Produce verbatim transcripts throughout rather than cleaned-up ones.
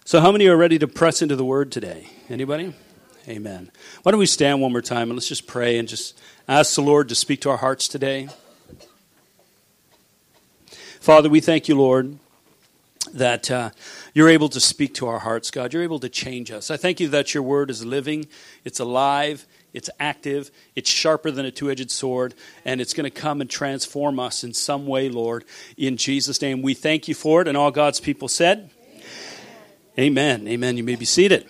So how many are ready to press into the Word today? Anybody? Amen. Why don't we stand one more time and let's just pray and just ask the Lord to speak to our hearts today. Father, we thank you, Lord, that uh, you're able to speak to our hearts, God. You're able to change us. I thank you that your Word is living, it's alive, it's active, it's sharper than a two-edged sword, and it's going to come and transform us in some way, Lord. In Jesus' name, we thank you for it, and all God's people said, Amen. Amen. Amen. You may be seated.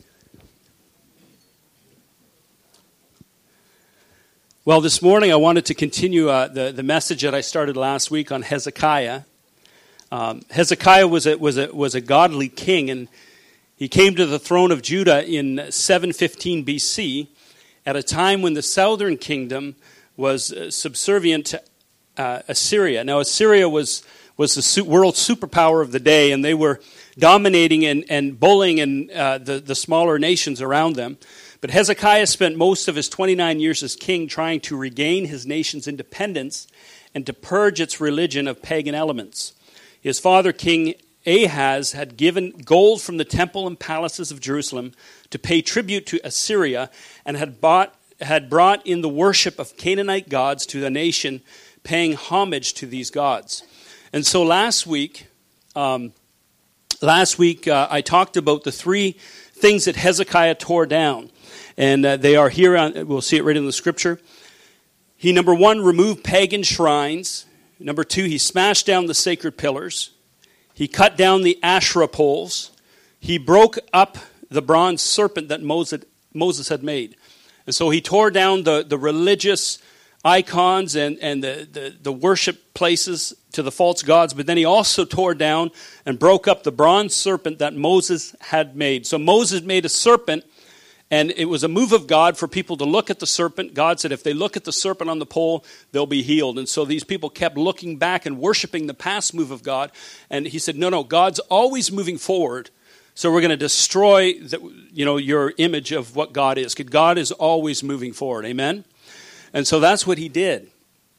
Well, this morning I wanted to continue uh, the, the message that I started last week on Hezekiah. Um, Hezekiah was a, was, a, was a godly king, and he came to the throne of Judah in seven fifteen B C at a time when the southern kingdom was uh, subservient to uh, Assyria. Now, Assyria was, was the su- world superpower of the day, and they were dominating and, and bullying and, uh, the, the smaller nations around them. But Hezekiah spent most of his twenty-nine years as king trying to regain his nation's independence and to purge its religion of pagan elements. His father, King Ahaz, had given gold from the temple and palaces of Jerusalem to pay tribute to Assyria and had, bought, had brought in the worship of Canaanite gods to the nation, paying homage to these gods. And so last week, um, last week uh, I talked about the three things that Hezekiah tore down. And uh, they are here, on, we'll see it right in the scripture. He, number one, removed pagan shrines. Number two, he smashed down the sacred pillars. He cut down the Asherah poles. He broke up the bronze serpent that Moses, Moses had made. And so he tore down the, the religious icons and, and the, the, the worship places to the false gods. But then he also tore down and broke up the bronze serpent that Moses had made. So Moses made a serpent, and it was a move of God for people to look at the serpent. God said if they look at the serpent on the pole, they'll be healed. And so these people kept looking back and worshiping the past move of God. And he said, no, no, God's always moving forward. So we're going to destroy the, you know, your image of what God is. God is always moving forward. Amen? And so that's what he did.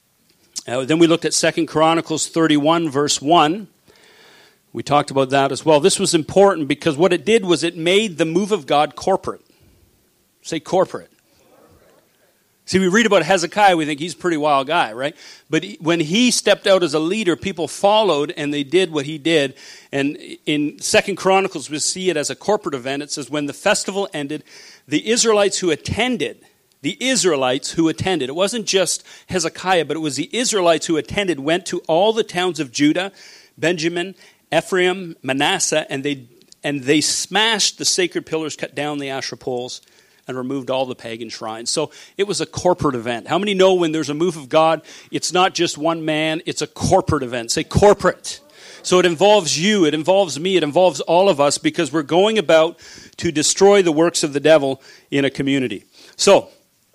Uh, then we looked at Second Chronicles thirty-one, verse one. We talked about that as well. This was important because what it did was it made the move of God corporate. Say corporate. See, we read about Hezekiah, we think he's a pretty wild guy, right? But he, when he stepped out as a leader, people followed and they did what he did. And in Second Chronicles, we see it as a corporate event. It says, when the festival ended, the Israelites who attended, the Israelites who attended, it wasn't just Hezekiah, but it was the Israelites who attended, went to all the towns of Judah, Benjamin, Ephraim, Manasseh, and they and they smashed the sacred pillars, cut down the Asherah poles, and removed all the pagan shrines. So it was a corporate event. How many know when there's a move of God, it's not just one man, it's a corporate event. Say corporate. So it involves you, it involves me, it involves all of us because we're going about to destroy the works of the devil in a community. So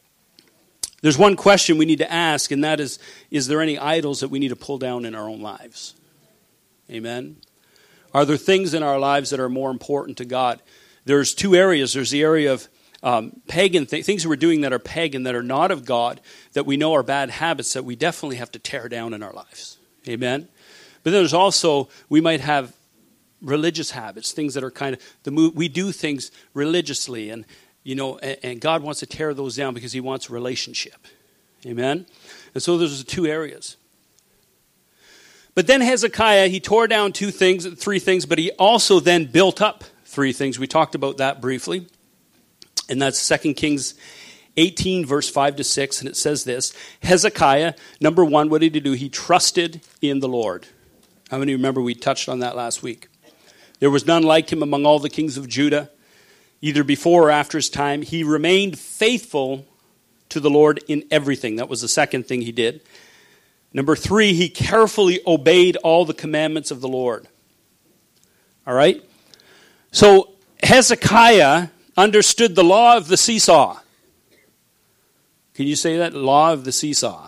there's one question we need to ask, and that is, is there any idols that we need to pull down in our own lives? Amen? Are there things in our lives that are more important to God? There's two areas. There's the area of Um, pagan th- things we're doing that are pagan, that are not of God, that we know are bad habits that we definitely have to tear down in our lives. Amen? But then there's also, we might have religious habits, things that are kind of, the mo- we do things religiously, and you know, and, and God wants to tear those down because he wants a relationship. Amen? And so there's two areas. But then Hezekiah, he tore down two things, three things, but he also then built up three things. We talked about that briefly. And that's Second Kings eighteen, verse five to six, and it says this. Hezekiah, number one, what did he do? He trusted in the Lord. How many remember we touched on that last week? There was none like him among all the kings of Judah, either before or after his time. He remained faithful to the Lord in everything. That was the second thing he did. Number three, he carefully obeyed all the commandments of the Lord. All right? So Hezekiah understood the law of the seesaw. Can you say that? Law of the seesaw.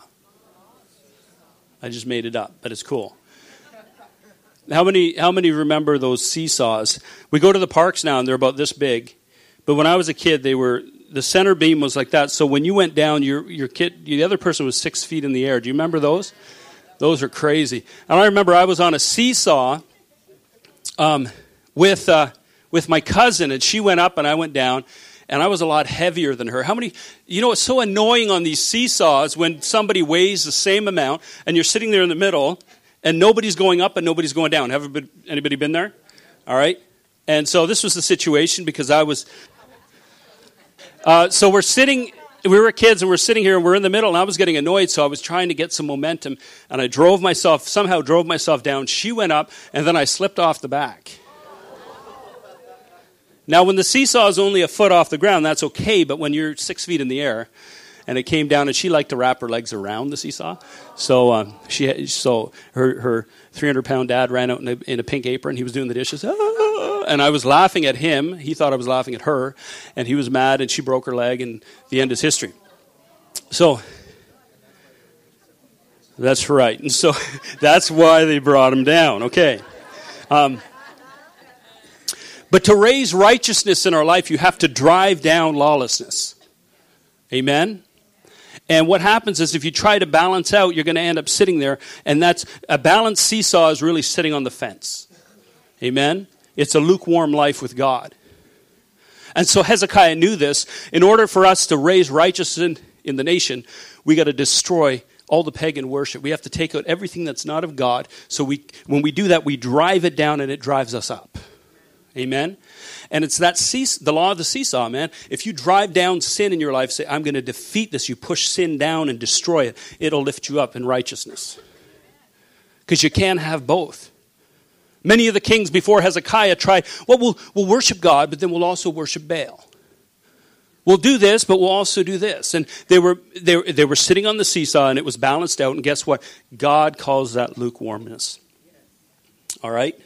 I just made it up, but it's cool. How many how many remember those seesaws? We go to the parks now and they're about this big. But when I was a kid, they were the center beam was like that. So when you went down, your your kid the other person was six feet in the air. Do you remember those? Those are crazy. And I remember I was on a seesaw um, with uh, with my cousin, and she went up and I went down, and I was a lot heavier than her. How many, you know, it's so annoying on these seesaws when somebody weighs the same amount, and you're sitting there in the middle, and nobody's going up and nobody's going down. Have anybody been there? All right. And so this was the situation because I was, uh, so we're sitting, we were kids and we're sitting here and we're in the middle, and I was getting annoyed, so I was trying to get some momentum, and I drove myself, somehow drove myself down. She went up, and then I slipped off the back. Now, when the seesaw is only a foot off the ground, that's okay, but when you're six feet in the air, and it came down, and she liked to wrap her legs around the seesaw, so um, she, so her her three hundred pound dad ran out in a, in a pink apron. He was doing the dishes, ah, and I was laughing at him. He thought I was laughing at her, and he was mad, and she broke her leg, and the end is history. So that's right, and so that's why they brought him down. Okay. Um, But to raise righteousness in our life, you have to drive down lawlessness. Amen? And what happens is if you try to balance out, you're going to end up sitting there. And that's a balanced seesaw is really sitting on the fence. Amen? It's a lukewarm life with God. And so Hezekiah knew this. In order for us to raise righteousness in, in the nation, we got to destroy all the pagan worship. We have to take out everything that's not of God. So we, when we do that, we drive it down and it drives us up. Amen? And it's that sees- the law of the seesaw, man. If you drive down sin in your life, say, I'm going to defeat this. You push sin down and destroy it. It'll lift you up in righteousness. Because you can't have both. Many of the kings before Hezekiah tried, well, we'll, we'll worship God, but then we'll also worship Baal. We'll do this, but we'll also do this. And they were, they, they were sitting on the seesaw, and it was balanced out. And guess what? God calls that lukewarmness. All right?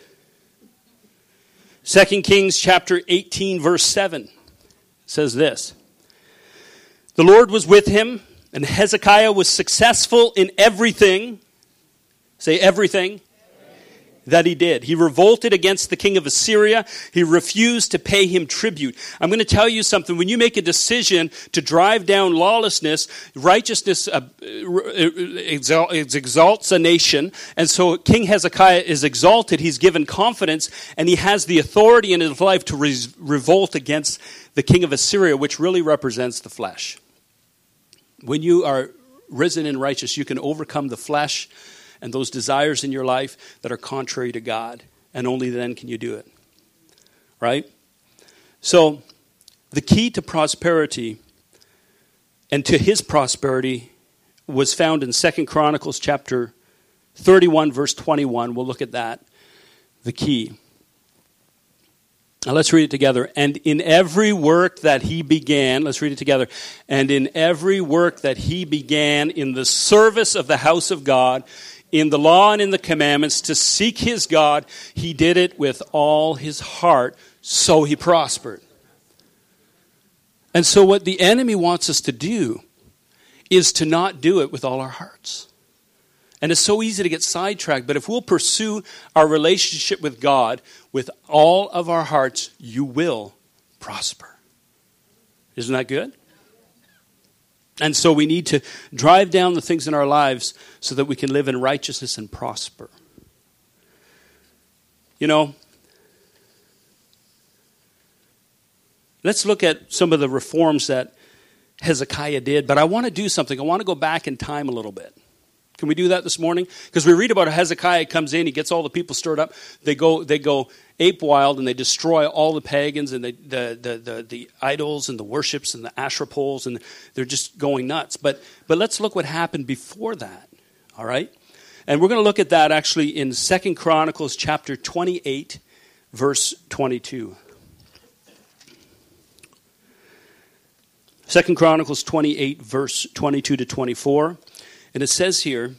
Second Kings chapter eighteen, verse seven says this. The Lord was with him, and Hezekiah was successful in everything. Say everything. That he did. He revolted against the king of Assyria. He refused to pay him tribute. I'm going to tell you something. When you make a decision to drive down lawlessness, righteousness uh, exalts a nation. And so King Hezekiah is exalted. He's given confidence, and he has the authority in his life to re- revolt against the king of Assyria, which really represents the flesh. When you are risen in righteousness, you can overcome the flesh and those desires in your life that are contrary to God. And only then can you do it. Right? So, the key to prosperity and to his prosperity was found in Second Chronicles chapter thirty-one, verse twenty-one. We'll look at that. The key. Now let's read it together. And in every work that he began, let's read it together. And in every work that he began in the service of the house of God, in the law and in the commandments, to seek his God, he did it with all his heart, so he prospered. And so what the enemy wants us to do is to not do it with all our hearts. And it's so easy to get sidetracked, but if we'll pursue our relationship with God with all of our hearts, you will prosper. Isn't that good? And so we need to drive down the things in our lives so that we can live in righteousness and prosper. You know, let's look at some of the reforms that Hezekiah did, but I want to do something. I want to go back in time a little bit. Can we do that this morning? Because we read about how Hezekiah comes in, he gets all the people stirred up. They go they go ape wild and they destroy all the pagans and they, the, the, the, the idols and the worships and the Asherah poles, and they're just going nuts. But but let's look what happened before that, all right? And we're going to look at that actually in Second Chronicles chapter twenty-eight, verse twenty-two. Second Chronicles twenty-eight, verse twenty-two to twenty-four. And it says here,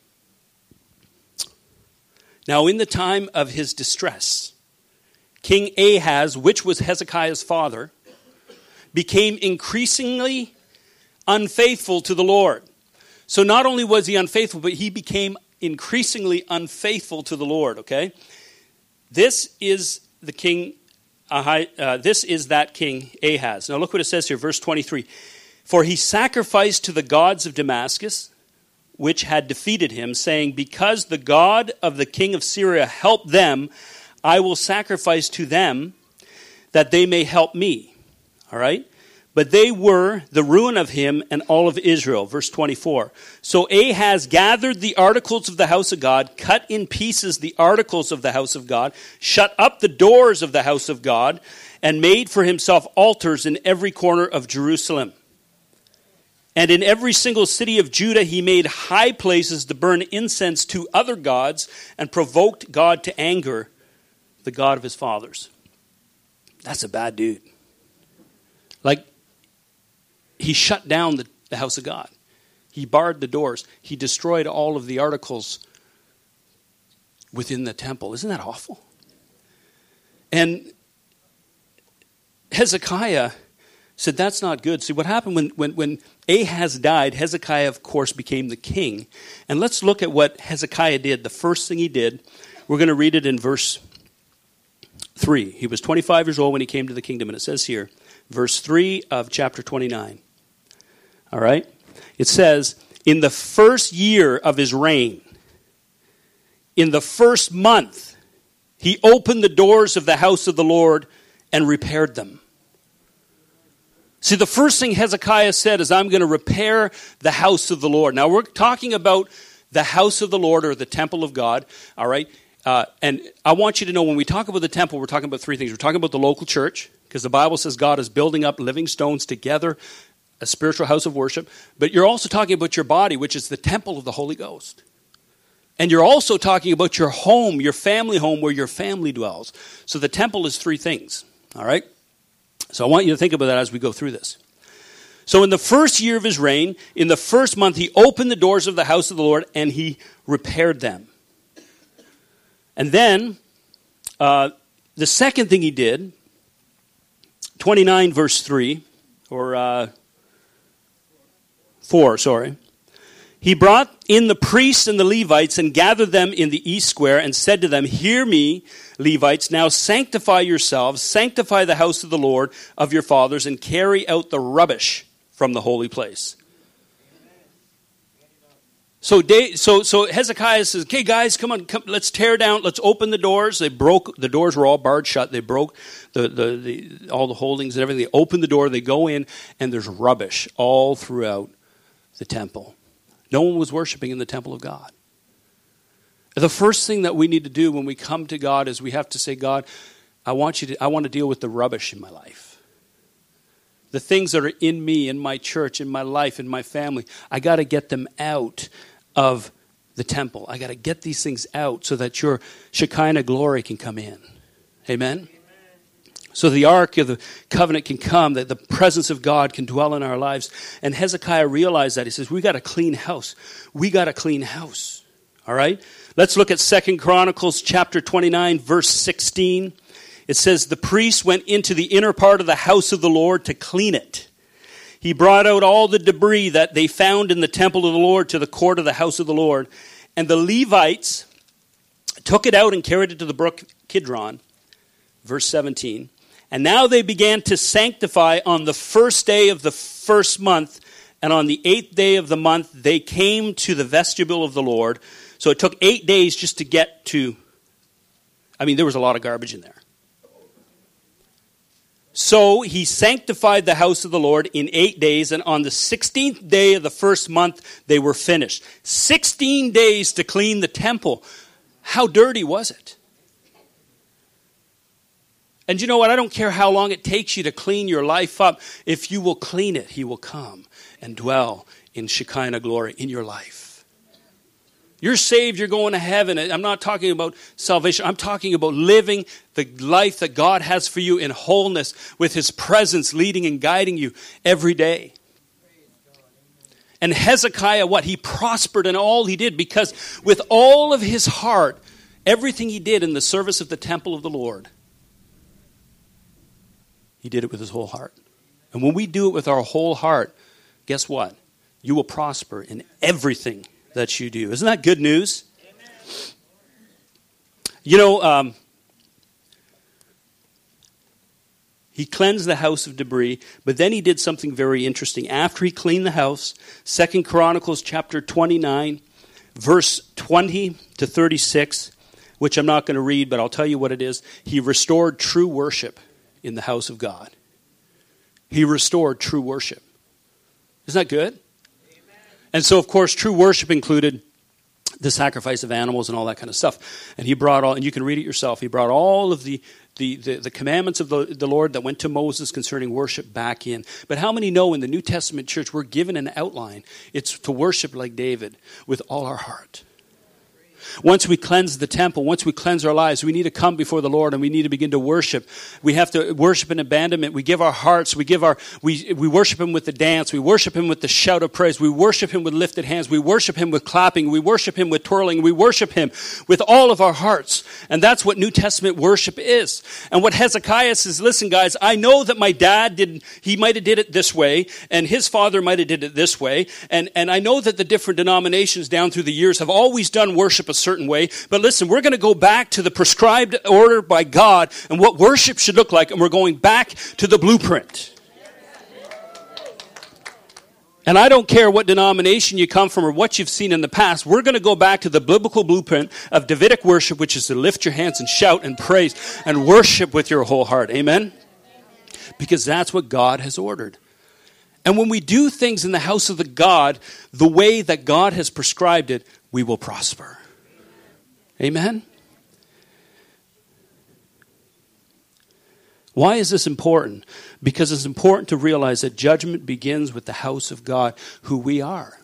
now in the time of his distress, King Ahaz, which was Hezekiah's father, became increasingly unfaithful to the Lord. So not only was he unfaithful, but he became increasingly unfaithful to the Lord, okay? This is the king, uh, this is that king Ahaz. Now look what it says here, verse twenty-three. For he sacrificed to the gods of Damascus, which had defeated him, saying, because the God of the king of Syria helped them, I will sacrifice to them. that they may help me. All right? But they were the ruin of him and all of Israel. Verse twenty-four. So Ahaz gathered the articles of the house of God, cut in pieces the articles of the house of God, shut up the doors of the house of God, and made for himself altars in every corner of Jerusalem. And in every single city of Judah he made high places to burn incense to other gods and provoked God to anger, the God of his fathers. That's a bad dude. Like, he shut down the, the house of God. He barred the doors. He destroyed all of the articles within the temple. Isn't that awful? And Hezekiah said, that's not good. See, what happened when, when, when Ahaz died, Hezekiah, of course, became the king. And let's look at what Hezekiah did. The first thing he did, we're going to read it in verse three. He was twenty-five years old when he came to the kingdom. And it says here, verse three of chapter twenty-nine. All right? It says, in the first year of his reign, in the first month, he opened the doors of the house of the Lord and repaired them. See, the first thing Hezekiah said is, I'm going to repair the house of the Lord. Now, we're talking about the house of the Lord, or the temple of God, all right? Uh, and I want you to know, when we talk about the temple, we're talking about three things. We're talking about the local church, because the Bible says God is building up living stones together, a spiritual house of worship. But you're also talking about your body, which is the temple of the Holy Ghost. And you're also talking about your home, your family home, where your family dwells. So the temple is three things, all right? So I want you to think about that as we go through this. So in the first year of his reign, in the first month, he opened the doors of the house of the Lord and he repaired them. And then, uh, the second thing he did, twenty-nine verse three, or uh, four, sorry. He brought in the priests and the Levites and gathered them in the east square and said to them, hear me, Levites, now sanctify yourselves, sanctify the house of the Lord of your fathers, and carry out the rubbish from the holy place. So, so, so Hezekiah says, okay, guys, come on, come, let's tear down, let's open the doors. They broke, the doors were all barred shut. They broke the, the, the all the holdings and everything. They open the door, they go in, and there's rubbish all throughout the temple. No one was worshiping in the temple of God. The first thing that we need to do when we come to God is we have to say, God, I want you to, I want to deal with the rubbish in my life. The things that are in me, in my church, in my life, in my family, I got to get them out of the temple. I got to get these things out so that your Shekinah glory can come in. Amen? So the ark of the covenant can come, that the presence of God can dwell in our lives. And Hezekiah realized that. He says, we got a clean house. We got a clean house. All right? Let's look at Second Chronicles chapter twenty-nine, verse sixteen. It says, the priest went into the inner part of the house of the Lord to clean it. He brought out all the debris that they found in the temple of the Lord to the court of the house of the Lord. And the Levites took it out and carried it to the brook Kidron. Verse seventeen. And now they began to sanctify on the first day of the first month, and on the eighth day of the month, they came to the vestibule of the Lord. So it took eight days just to get to, I mean, there was a lot of garbage in there. So he sanctified the house of the Lord in eight days, and on the sixteenth day of the first month, they were finished. Sixteen days to clean the temple. How dirty was it? And you know what? I don't care how long it takes you to clean your life up. If you will clean it, he will come and dwell in Shekinah glory in your life. You're saved, you're going to heaven. I'm not talking about salvation. I'm talking about living the life that God has for you in wholeness, with his presence leading and guiding you every day. And Hezekiah, what? He prospered in all he did, because with all of his heart, everything he did in the service of the temple of the Lord, he did it with his whole heart. And when we do it with our whole heart, guess what? You will prosper in everything that you do. Isn't that good news? Amen. You know, um, he cleansed the house of debris, but then he did something very interesting. After he cleaned the house, Second Chronicles chapter twenty-nine, verse twenty to thirty-six, which I'm not going to read, but I'll tell you what it is. He restored true worship in the house of God. He restored true worship. Isn't that good? Amen. And so, of course, true worship included the sacrifice of animals and all that kind of stuff. And he brought all, and you can read it yourself, he brought all of the the, the, the commandments of the, the Lord that went to Moses concerning worship back in. But how many know in the New Testament church we're given an outline? It's to worship like David with all our heart. Once we cleanse the temple, once we cleanse our lives, we need to come before the Lord and we need to begin to worship. We have to worship in abandonment. We give our hearts. We give our we we worship Him with the dance. We worship Him with the shout of praise. We worship Him with lifted hands. We worship Him with clapping. We worship Him with twirling. We worship Him with all of our hearts. And that's what New Testament worship is. And what Hezekiah says, listen, guys, I know that my dad did. He might have did it this way, and his father might have did it this way, and and I know that the different denominations down through the years have always done worship a certain way. But listen, we're going to go back to the prescribed order by God and what worship should look like, and we're going back to the blueprint. And I don't care what denomination you come from or what you've seen in the past. We're going to go back to the biblical blueprint of Davidic worship, which is to lift your hands and shout and praise and worship with your whole heart. Amen? Because that's what God has ordered. And when we do things in the house of the God the way that God has prescribed it, we will prosper. Amen? Why is this important? Because it's important to realize that judgment begins with the house of God, who we are.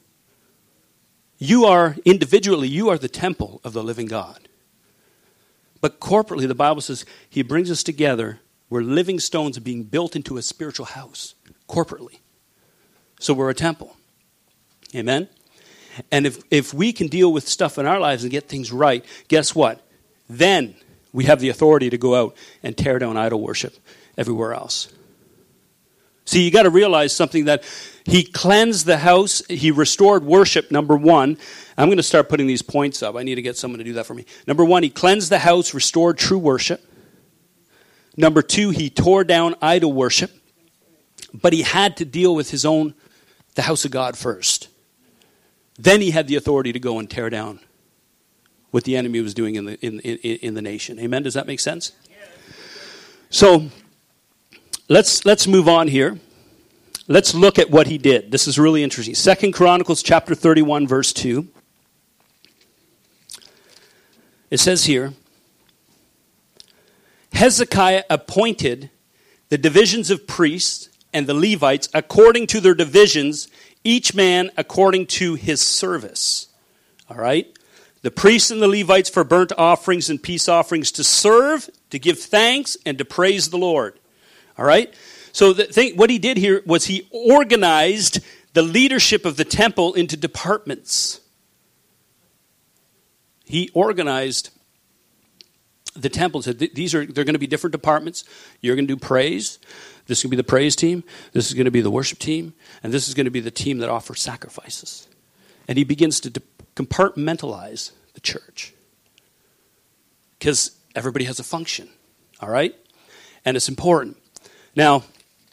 You are, individually, you are the temple of the living God. But corporately, the Bible says He brings us together. We're living stones being built into a spiritual house, corporately. So we're a temple. Amen? And if, if we can deal with stuff in our lives and get things right, guess what? Then we have the authority to go out and tear down idol worship everywhere else. See, you got to realize something, that He cleansed the house. He restored worship, number one. I'm going to start putting these points up. I need to get someone to do that for me. Number one, He cleansed the house, restored true worship. Number two, He tore down idol worship. But He had to deal with His own, the house of God first. Then He had the authority to go and tear down what the enemy was doing in the in, in, in the nation. Amen? Does that make sense? So let's let's move on here. Let's look at what he did. This is really interesting. Second Chronicles chapter thirty-one, verse two. It says here, Hezekiah appointed the divisions of priests and the Levites according to their divisions, each man according to his service. All right? The priests and the Levites for burnt offerings and peace offerings, to serve, to give thanks, and to praise the Lord. All right? So the thing, what he did here was he organized the leadership of the temple into departments. He organized the temple. Said these are they're going to be different departments. You're going to do praise. This is going to be the praise team. This is going to be the worship team. And this is going to be the team that offers sacrifices. And he begins to de- compartmentalize the church. Because everybody has a function. All right? And it's important. Now,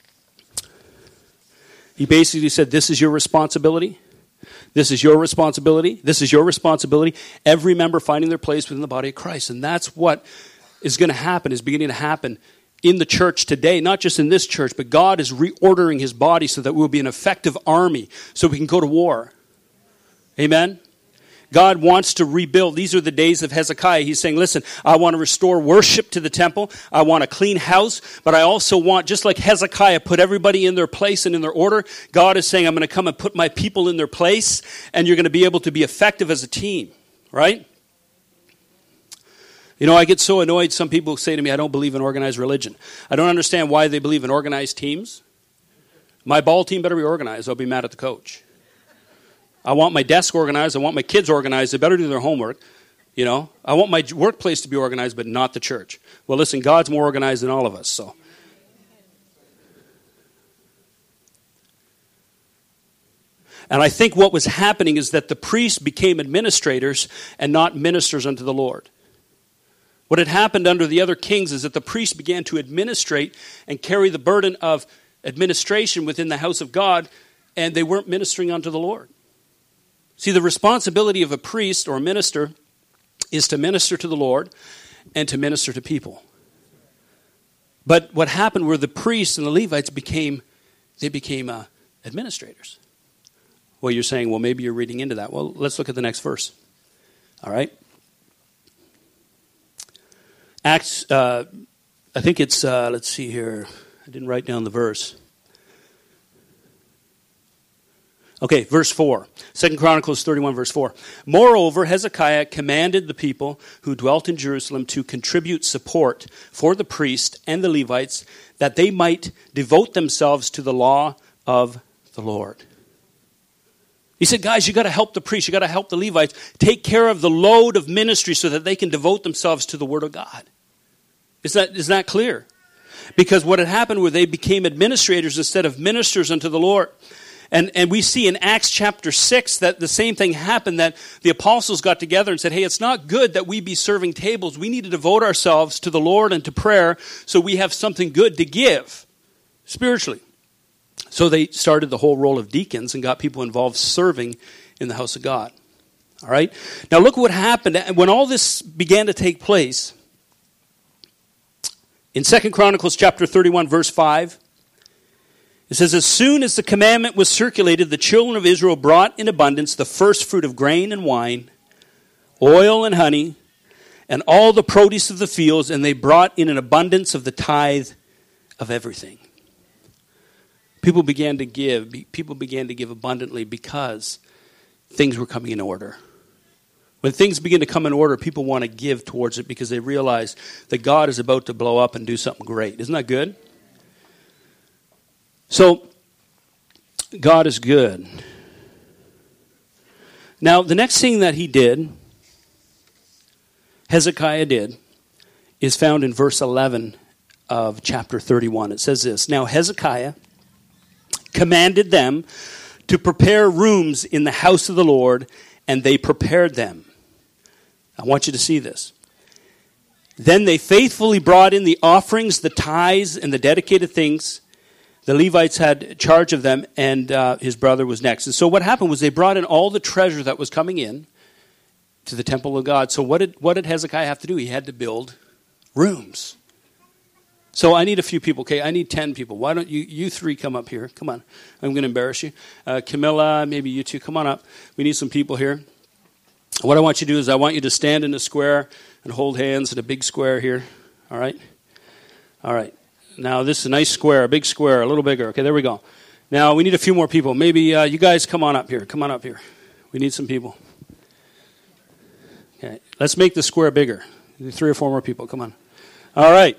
he basically said, this is your responsibility. This is your responsibility. This is your responsibility. Every member finding their place within the body of Christ. And that's what is going to happen, is beginning to happen in the church today, not just in this church, but God is reordering his body so that we'll be an effective army so we can go to war. Amen? God wants to rebuild. These are the days of Hezekiah. He's saying, listen, I want to restore worship to the temple. I want a clean house, but I also want, just like Hezekiah put everybody in their place and in their order, God is saying, I'm going to come and put my people in their place, and you're going to be able to be effective as a team, right? You know, I get so annoyed. Some people say to me, I don't believe in organized religion. I don't understand why they believe in organized teams. My ball team better be organized. I'll be mad at the coach. I want my desk organized. I want my kids organized. They better do their homework. You know, I want my workplace to be organized, but not the church. Well, listen, God's more organized than all of us, so. And I think what was happening is that the priests became administrators and not ministers unto the Lord. What had happened under the other kings is that the priests began to administrate and carry the burden of administration within the house of God, and they weren't ministering unto the Lord. See, the responsibility of a priest or a minister is to minister to the Lord and to minister to people. But what happened were the priests and the Levites became, they became uh, administrators. Well, you're saying, well, maybe you're reading into that. Well, let's look at the next verse. All right? Acts, uh, I think it's, uh, let's see here. I didn't write down the verse. Okay, verse four. Second Chronicles thirty-one, verse four. Moreover, Hezekiah commanded the people who dwelt in Jerusalem to contribute support for the priests and the Levites, that they might devote themselves to the law of the Lord. He said, guys, you got to help the priests, you got to help the Levites take care of the load of ministry so that they can devote themselves to the Word of God. Is that, is that clear? Because what had happened was they became administrators instead of ministers unto the Lord. And and we see in Acts chapter six that the same thing happened, that the apostles got together and said, hey, it's not good that we be serving tables. We need to devote ourselves to the Lord and to prayer so we have something good to give spiritually. So they started the whole role of deacons and got people involved serving in the house of God. All right? Now look what happened. When all this began to take place, in Second Chronicles chapter thirty-one, verse five, it says, as soon as the commandment was circulated, the children of Israel brought in abundance the first fruit of grain and wine, oil and honey, and all the produce of the fields, and they brought in an abundance of the tithe of everything. People began to give. People began to give abundantly because things were coming in order. When things begin to come in order, people want to give towards it because they realize that God is about to blow up and do something great. Isn't that good? So, God is good. Now, the next thing that he did, Hezekiah did, is found in verse eleven of chapter thirty-one. It says this, now Hezekiah commanded them to prepare rooms in the house of the Lord, and they prepared them. I want you to see this. Then they faithfully brought in the offerings, the tithes, and the dedicated things. The Levites had charge of them, and uh, his brother was next. And so what happened was they brought in all the treasure that was coming in to the temple of God. So what did what did Hezekiah have to do? He had to build rooms. So I need a few people. Okay, I need ten people. Why don't you you three come up here? Come on. I'm going to embarrass you. Uh, Camilla, maybe you two. Come on up. We need some people here. What I want you to do is I want you to stand in a square and hold hands in a big square here. All right? All right. Now, this is a nice square, a big square, a little bigger. Okay, there we go. Now, we need a few more people. Maybe uh, you guys come on up here. Come on up here. We need some people. Okay, let's make the square bigger. Three or four more people. Come on. All right.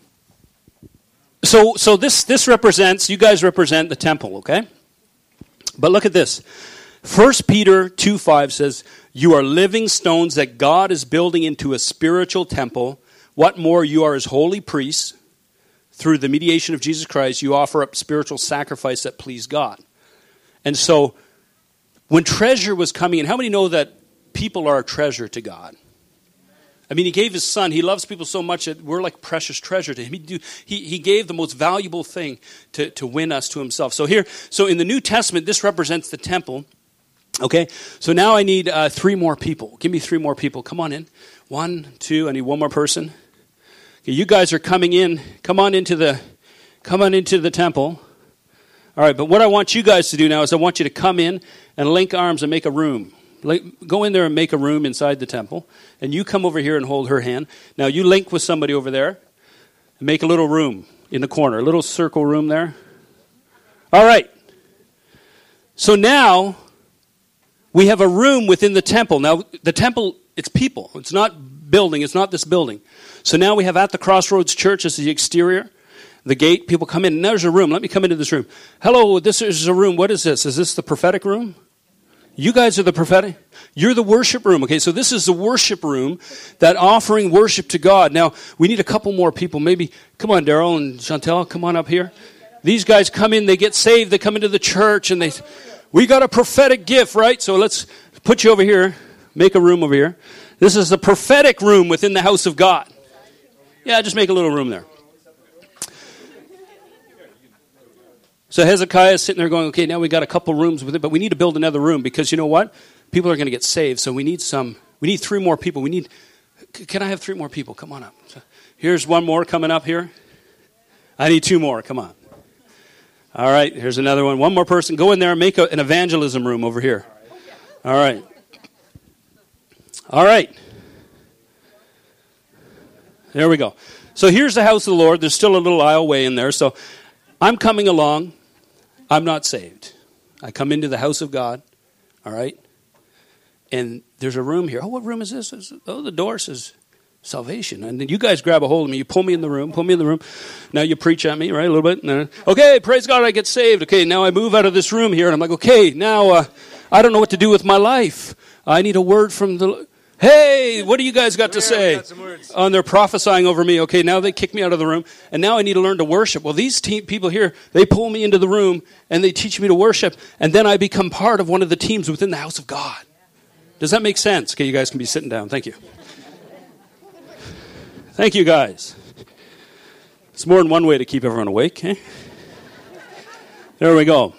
So, so this this represents, you guys represent the temple, okay? But look at this. First Peter two five says, you are living stones that God is building into a spiritual temple. What more, you are his holy priests. Through the mediation of Jesus Christ, you offer up spiritual sacrifice that please God. And so, when treasure was coming in, how many know that people are a treasure to God? I mean, he gave his son. He loves people so much that we're like precious treasure to him. He, do, he, he gave the most valuable thing to, to win us to himself. So here, so in the New Testament, this represents the temple. Okay, so now I need uh, three more people. Give me three more people. Come on in. One, two, I need one more person. Okay, you guys are coming in. Come on into the, come on into the temple. All right, but what I want you guys to do now is I want you to come in and link arms and make a room. Go in there and make a room inside the temple. And you come over here and hold her hand. Now you link with somebody over there and make a little room in the corner, a little circle room there. All right. So now we have a room within the temple. Now the temple, it's people. It's not building. It's not this building. So now we have at the Crossroads Church, this is the exterior, the gate, people come in, and there's a room. Let me come into this room. Hello, this is a room. What is this? Is this the prophetic room? You guys are the prophetic? You're the worship room. Okay, so this is the worship room, that offering worship to God. Now, we need a couple more people. Maybe, come on, Daryl and Chantel, come on up here. These guys come in, they get saved, they come into the church, and they, we got a prophetic gift, right? So let's put you over here, make a room over here. This is the prophetic room within the house of God. Yeah, just make a little room there. So Hezekiah is sitting there going, okay, now we got a couple rooms with it, but we need to build another room because you know what? People are going to get saved, so we need some, we need three more people. We need, can I have three more people? Come on up. So here's one more coming up here. I need two more. Come on. All right, here's another one. One more person. Go in there and make a, an evangelism room over here. All right. All right. There we go. So here's the house of the Lord. There's still a little aisleway in there. So I'm coming along. I'm not saved. I come into the house of God. All right. And there's a room here. Oh, what room is this? Oh, the door says salvation. And then you guys grab a hold of me. You pull me in the room. Pull me in the room. Now you preach at me, right, a little bit. And then, okay, praise God, I get saved. Okay, now I move out of this room here. And I'm like, okay, now uh, I don't know what to do with my life. I need a word from the... Hey, what do you guys got to say? Oh, and they're prophesying over me. Okay, now they kick me out of the room. And now I need to learn to worship. Well, these te- people here, they pull me into the room and they teach me to worship. And then I become part of one of the teams within the house of God. Does that make sense? Okay, you guys can be sitting down. Thank you. Thank you, guys. It's more than one way to keep everyone awake. Eh? There we go.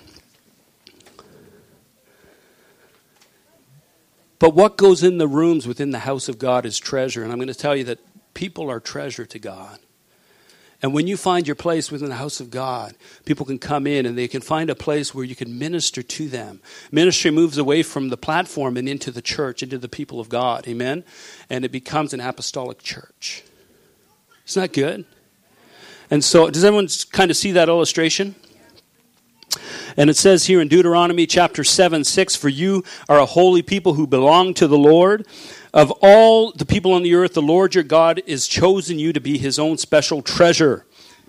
But what goes in the rooms within the house of God is treasure. And I'm going to tell you that people are treasure to God. And when you find your place within the house of God, people can come in and they can find a place where you can minister to them. Ministry moves away from the platform and into the church, into the people of God. Amen? And it becomes an apostolic church. Isn't that good? And so, does everyone kind of see that illustration? And it says here in Deuteronomy chapter seven, six, for you are a holy people who belong to the Lord. Of all the people on the earth, the Lord your God has chosen you to be his own special treasure.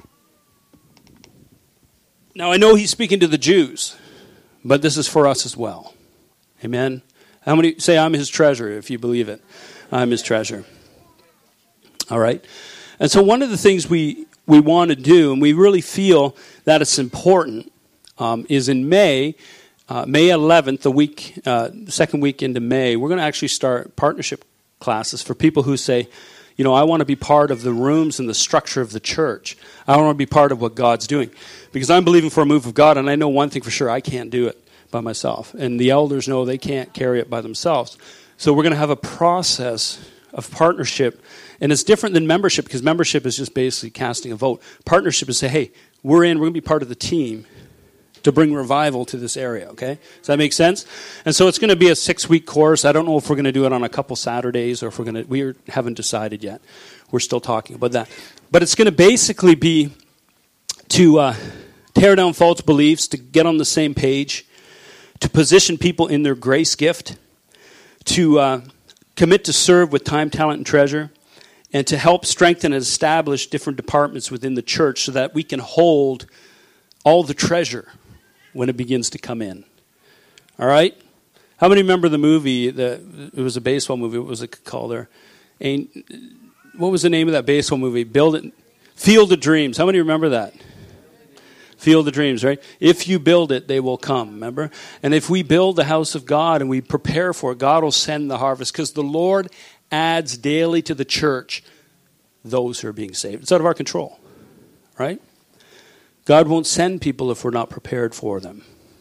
Now, I know he's speaking to the Jews, but this is for us as well. Amen? How many say I'm his treasure, if you believe it? I'm his treasure. All right? And so one of the things we, we want to do, and we really feel that it's important, Um, is in May, uh, May eleventh, the week, uh, second week into May, we're going to actually start partnership classes for people who say, you know, I want to be part of the rooms and the structure of the church. I want to be part of what God's doing. Because I'm believing for a move of God, and I know one thing for sure, I can't do it by myself. And the elders know they can't carry it by themselves. So we're going to have a process of partnership. And it's different than membership, because membership is just basically casting a vote. Partnership is say, hey, we're in, we're going to be part of the team to bring revival to this area, okay? Does that make sense? And so it's going to be a six-week course. I don't know if we're going to do it on a couple Saturdays or if we're going to, we haven't decided yet. We're still talking about that. But it's going to basically be to uh, tear down false beliefs, to get on the same page, to position people in their grace gift, to uh, commit to serve with time, talent, and treasure, and to help strengthen and establish different departments within the church so that we can hold all the treasure when it begins to come in. All right? How many remember the movie? The, it was a baseball movie. What was it called there? What was the name of that baseball movie? Build it, Field of Dreams. How many remember that? Field of Dreams, right? If you build it, they will come, remember? And if we build the house of God and we prepare for it, God will send the harvest, because the Lord adds daily to the church those who are being saved. It's out of our control, right? God won't send people if we're not prepared for them.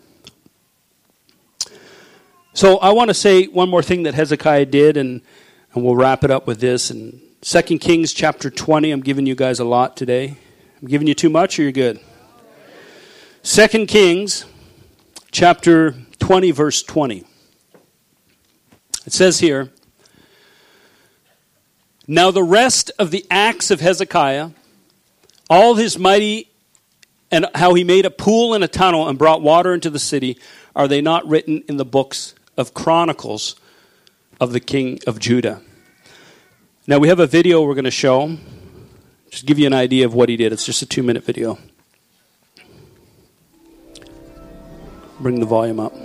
So I want to say one more thing that Hezekiah did, and, and we'll wrap it up with this. In Second Kings chapter twenty, I'm giving you guys a lot today. I'm giving you too much, or you're good? Second Kings chapter twenty, verse twenty. It says here, now the rest of the acts of Hezekiah, all his mighty, and how he made a pool and a tunnel and brought water into the city, are they not written in the books of Chronicles of the king of Judah? Now we have a video we're going to show. Just give you an idea of what he did. It's just a two-minute video. Bring the volume up.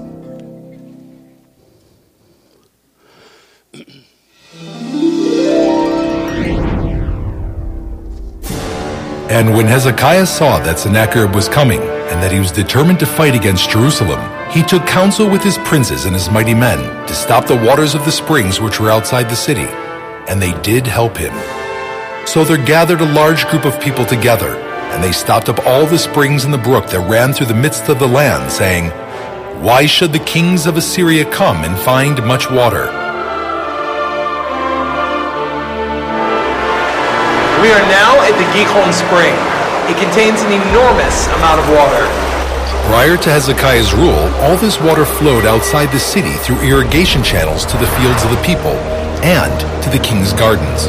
And when Hezekiah saw that Sennacherib was coming, and that he was determined to fight against Jerusalem, he took counsel with his princes and his mighty men to stop the waters of the springs which were outside the city, and they did help him. So there gathered a large group of people together, and they stopped up all the springs in the brook that ran through the midst of the land, saying, why should the kings of Assyria come and find much water? We are now at the Gihon Spring. It contains an enormous amount of water. Prior to Hezekiah's rule, all this water flowed outside the city through irrigation channels to the fields of the people and to the king's gardens.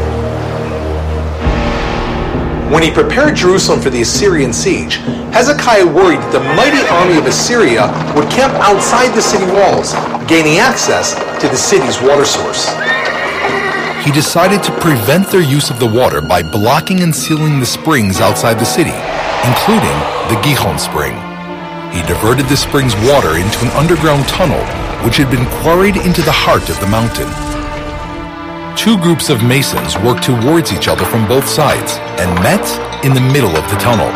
When he prepared Jerusalem for the Assyrian siege, Hezekiah worried that the mighty army of Assyria would camp outside the city walls, gaining access to the city's water source. He decided to prevent their use of the water by blocking and sealing the springs outside the city, including the Gihon Spring. He diverted the spring's water into an underground tunnel which had been quarried into the heart of the mountain. Two groups of masons worked towards each other from both sides and met in the middle of the tunnel.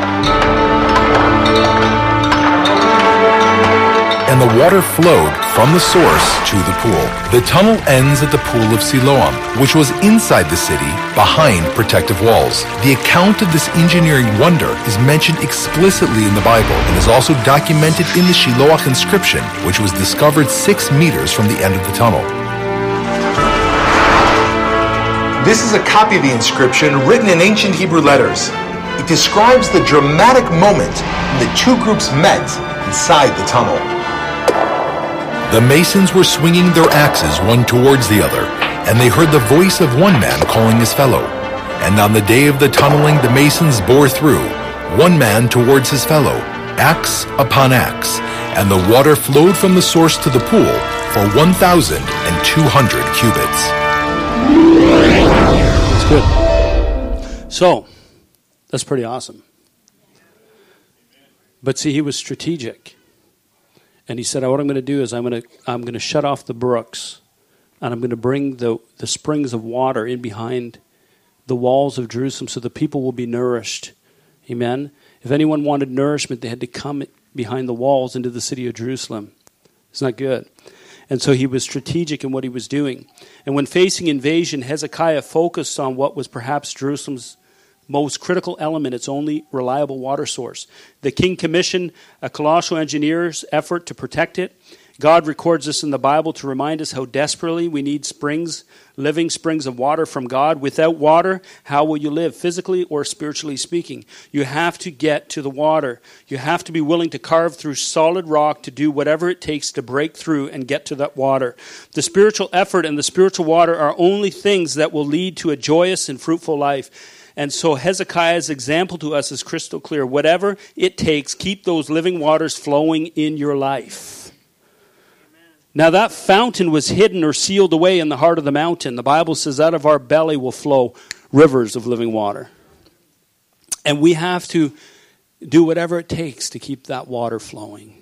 And the water flowed from the source to the pool. The tunnel ends at the pool of Siloam, which was inside the city, behind protective walls. The account of this engineering wonder is mentioned explicitly in the Bible and is also documented in the Shiloach inscription, which was discovered six meters from the end of the tunnel. This is a copy of the inscription written in ancient Hebrew letters. It describes the dramatic moment when the two groups met inside the tunnel. The masons were swinging their axes one towards the other, and they heard the voice of one man calling his fellow. And on the day of the tunneling, the masons bore through, one man towards his fellow, axe upon axe, and the water flowed from the source to the pool for one thousand two hundred cubits. That's good. So, that's pretty awesome. But see, he was strategic. And he said, what I'm going to do is I'm going to I'm going to shut off the brooks, and I'm going to bring the, the springs of water in behind the walls of Jerusalem so the people will be nourished. Amen? If anyone wanted nourishment, they had to come behind the walls into the city of Jerusalem. It's not good. And so he was strategic in what he was doing. And when facing invasion, Hezekiah focused on what was perhaps Jerusalem's most critical element, its only reliable water source. The king commissioned a colossal engineer's effort to protect it. God records this in the Bible to remind us how desperately we need springs, living springs of water from God. Without water, how will you live, physically or spiritually speaking? You have to get to the water. You have to be willing to carve through solid rock to do whatever it takes to break through and get to that water. The spiritual effort and the spiritual water are only things that will lead to a joyous and fruitful life. And so Hezekiah's example to us is crystal clear. Whatever it takes, keep those living waters flowing in your life. Amen. Now that fountain was hidden or sealed away in the heart of the mountain. The Bible says out of our belly will flow rivers of living water. And we have to do whatever it takes to keep that water flowing.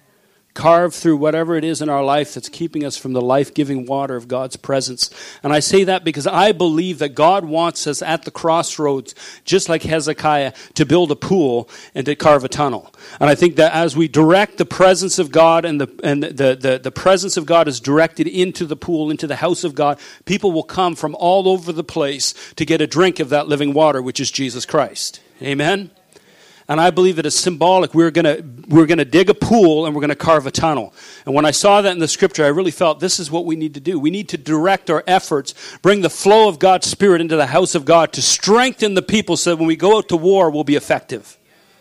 Carve through whatever it is in our life that's keeping us from the life-giving water of God's presence. And I say that because I believe that God wants us at the crossroads, just like Hezekiah, to build a pool and to carve a tunnel. And I think that as we direct the presence of God, and the and the, the, the presence of God is directed into the pool, into the house of God, people will come from all over the place to get a drink of that living water, which is Jesus Christ. Amen? And I believe that it's symbolic. We're going to we're going to dig a pool and we're going to carve a tunnel. And when I saw that in the scripture, I really felt this is what we need to do. We need to direct our efforts, bring the flow of God's Spirit into the house of God to strengthen the people so that when we go out to war, we'll be effective.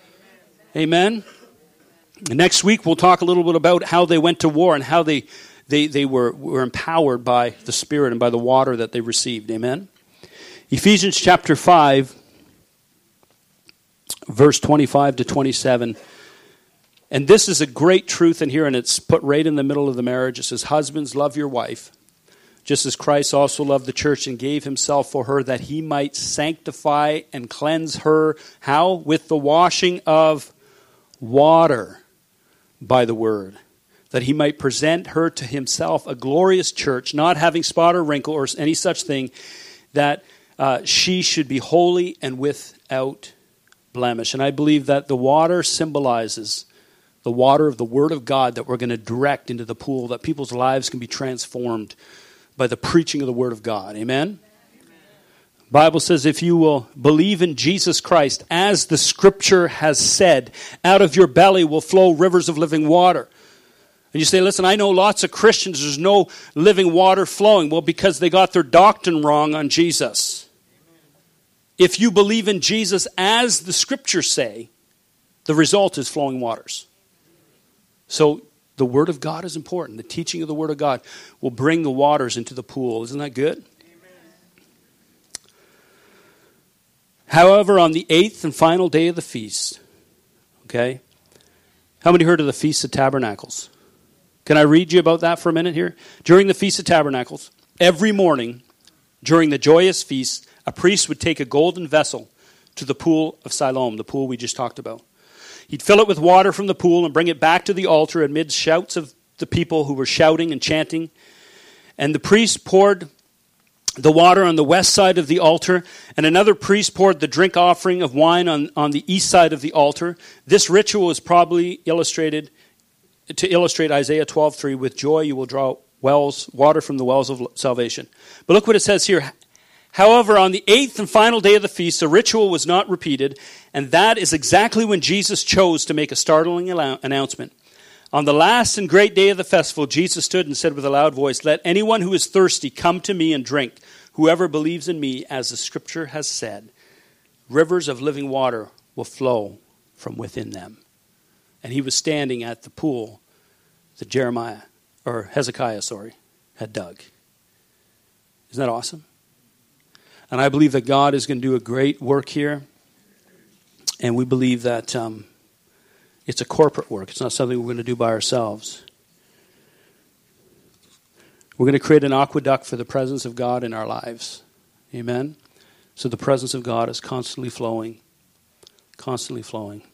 Amen? And next week, we'll talk a little bit about how they went to war and how they, they, they were, were empowered by the Spirit and by the water that they received. Amen? Ephesians chapter five. Verse twenty-five to twenty-seven. And this is a great truth in here, and it's put right in the middle of the marriage. It says, husbands, love your wife, just as Christ also loved the church and gave himself for her, that he might sanctify and cleanse her. How? With the washing of water by the word, that he might present her to himself a glorious church, not having spot or wrinkle or any such thing, that uh, she should be holy and without blemish. And I believe that the water symbolizes the water of the Word of God that we're going to direct into the pool, that people's lives can be transformed by the preaching of the Word of God. Amen? The Bible says, if you will believe in Jesus Christ, as the Scripture has said, out of your belly will flow rivers of living water. And you say, listen, I know lots of Christians, there's no living water flowing. Well, because they got their doctrine wrong on Jesus. if you believe in Jesus as the scriptures say, the result is flowing waters. So the word of God is important. The teaching of the word of God will bring the waters into the pool. Isn't that good? Amen. However, on the eighth and final day of the feast, okay, how many heard of the Feast of Tabernacles? Can I read you about that for a minute here? During the Feast of Tabernacles, every morning during the joyous feast, a priest would take a golden vessel to the pool of Siloam, the pool we just talked about. He'd fill it with water from the pool and bring it back to the altar amid shouts of the people who were shouting and chanting. And the priest poured the water on the west side of the altar, and another priest poured the drink offering of wine on, on the east side of the altar. This ritual is probably illustrated to illustrate Isaiah twelve three, with joy you will draw wells, water from the wells of salvation. But look what it says here. However, on the eighth and final day of the feast, the ritual was not repeated, and that is exactly when Jesus chose to make a startling announcement. On the last and great day of the festival, Jesus stood and said with a loud voice, "Let anyone who is thirsty come to me and drink. Whoever believes in me, as the scripture has said, rivers of living water will flow from within them." And he was standing at the pool that Jeremiah, or Hezekiah, sorry, had dug. Isn't that awesome? And I believe that God is going to do a great work here. And we believe that um, it's a corporate work. It's not something we're going to do by ourselves. We're going to create an aqueduct for the presence of God in our lives. Amen? So the presence of God is constantly flowing. Constantly flowing.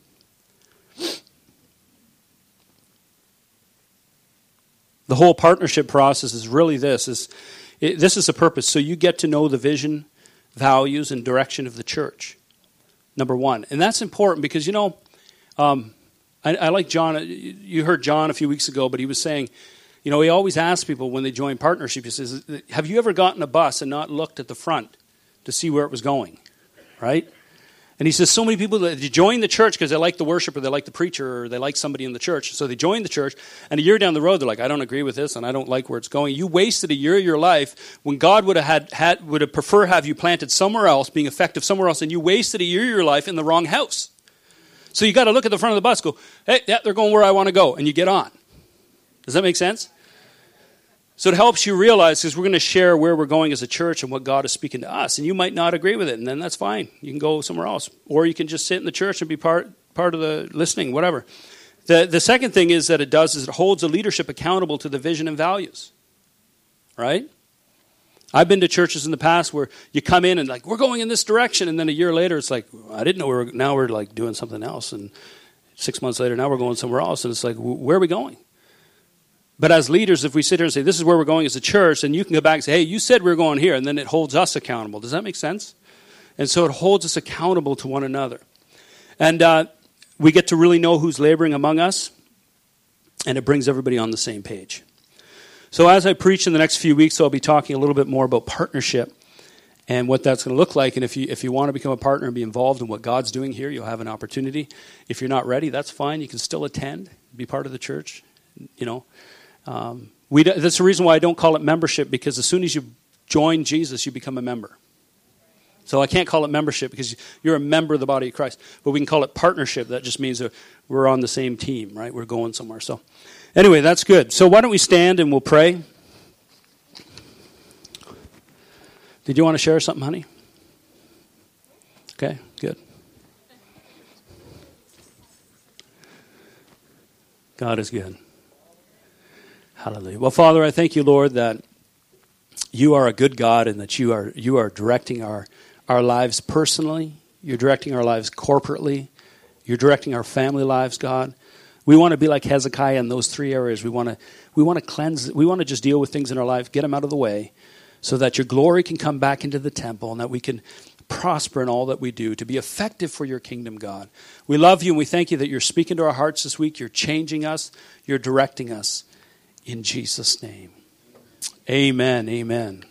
The whole partnership process is really this. Is it, this is the purpose. So you get to know the vision, values, and direction of the church. Number one. And that's important because, you know, um, I, I like John. You heard John a few weeks ago, but he was saying, you know, he always asks people when they join partnership, he says, have you ever gotten a bus and not looked at the front to see where it was going? Right? And he says so many people that join the church because they like the worship or they like the preacher or they like somebody in the church. So they join the church, and a year down the road, they're like, I don't agree with this and I don't like where it's going. You wasted a year of your life when God would have had, had would have preferred have you planted somewhere else, being effective somewhere else, and you wasted a year of your life in the wrong house. So you got to look at the front of the bus, go, hey, yeah, they're going where I want to go, and you get on. Does that make sense? So it helps you realize, because we're going to share where we're going as a church and what God is speaking to us. And you might not agree with it, and then that's fine. You can go somewhere else. Or you can just sit in the church and be part part of the listening, whatever. The, the second thing is that it does is it holds the leadership accountable to the vision and values. Right? I've been to churches in the past where you come in and like, we're going in this direction. And then a year later, it's like, I didn't know we were, now we're like doing something else. And six months later, now we're going somewhere else. And it's like, where are we going? But as leaders, if we sit here and say, this is where we're going as a church, then you can go back and say, hey, you said we we're going here, and then it holds us accountable. Does that make sense? And so it holds us accountable to one another. And uh, we get to really know who's laboring among us, and it brings everybody on the same page. So as I preach in the next few weeks, I'll be talking a little bit more about partnership and what that's going to look like. And if you if you want to become a partner and be involved in what God's doing here, you'll have an opportunity. If you're not ready, that's fine. You can still attend, be part of the church, you know. Um, we that's the reason why I don't call it membership, because as soon as you join Jesus, you become a member. So I can't call it membership because you're a member of the body of Christ. But we can call it partnership. That just means that we're on the same team, right? We're going somewhere. So anyway, that's good. So why don't we stand and we'll pray. Did you want to share something, honey? Okay, good. God is good. Hallelujah. Well, Father, I thank you, Lord, that you are a good God and that you are you are directing our, our lives personally. You're directing our lives corporately. You're directing our family lives, God. We want to be like Hezekiah in those three areas. We want to we want to cleanse. We want to just deal with things in our life, get them out of the way, so that your glory can come back into the temple and that we can prosper in all that we do, to be effective for your kingdom, God. We love you and we thank you that you're speaking to our hearts this week. You're changing us. You're directing us. In Jesus' name. Amen. Amen.